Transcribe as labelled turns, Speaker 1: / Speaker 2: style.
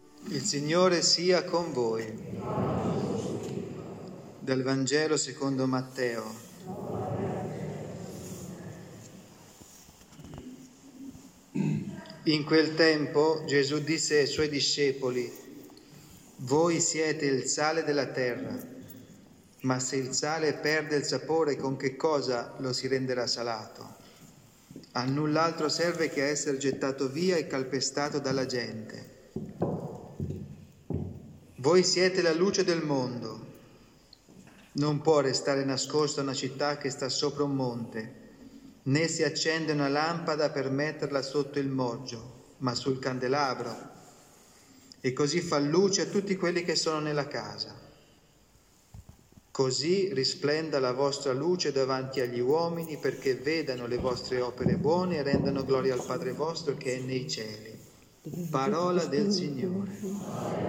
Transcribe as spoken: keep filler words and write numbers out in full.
Speaker 1: Il Signore sia con voi. Dal Vangelo secondo Matteo. In quel tempo Gesù disse ai suoi discepoli: voi siete il sale della terra, ma se il sale perde il sapore, con che cosa lo si renderà salato? A null'altro serve che a essere gettato via e calpestato dalla gente. Voi siete la luce del mondo. Non può restare nascosta una città che sta sopra un monte, né si accende una lampada per metterla sotto il moggio, ma sul candelabro, e così fa luce a tutti quelli che sono nella casa. Così risplenda la vostra luce davanti agli uomini, perché vedano le vostre opere buone e rendano gloria al Padre vostro che è nei cieli. Parola del Signore.